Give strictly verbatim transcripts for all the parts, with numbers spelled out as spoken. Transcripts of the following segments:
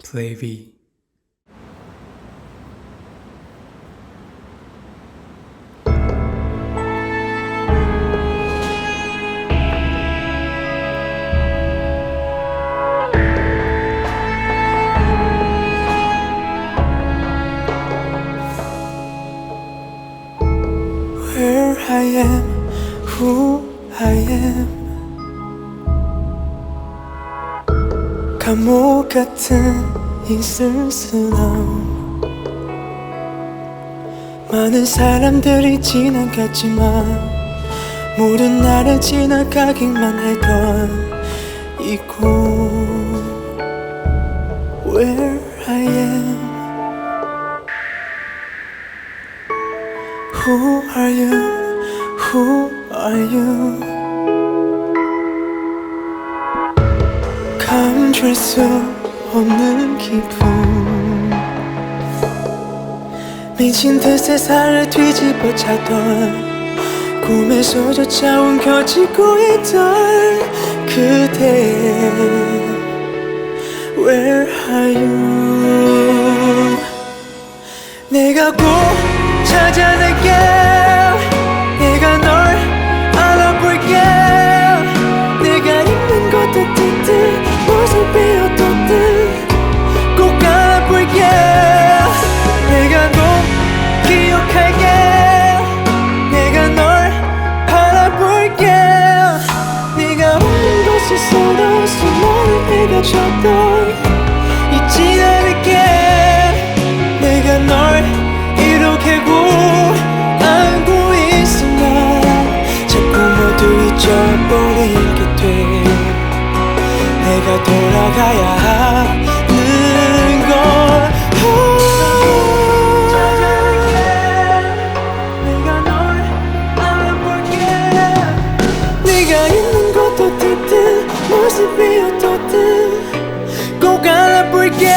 플레이비. Where I am, who I am. 감옥 같은 이 쓸쓸함. 많은 사람들이 지나갔지만 모든 나를 지나가기만 했던 이곳. Where I am. Who are you? Who are you? 감출 수 없는 기분. 미친 듯 세상을 뒤집어 차던 꿈에서조차 움켜쥐고 있던 그대. Where are you? 내가 꼭 찾아낼게. 내가 널 알아볼게. 내가 있는 것도 듣듯 모습이 어떻든 꼭 알아볼게. 내가 꼭 기억할게. 내가 널 바라볼게. 네가 없는 곳에서도 수많은 해가 졌던 잊지 않을게. 내가 널 이렇게 꼭 알고 있으면 자꾸 모두 잊어버리게 돼. 내가 돌아가야 하는 걸. 내가 널 알아볼게. 네가 있는 것도 듣든 모습이 어떻든 꼭 알아볼게.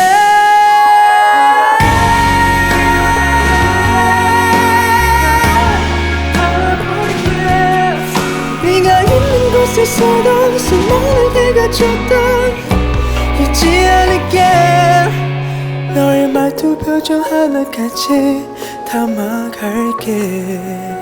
곳에서도 수많은 해가 졌던 잊지 않을게. 너의 말투 표정 하나까지 담아갈게.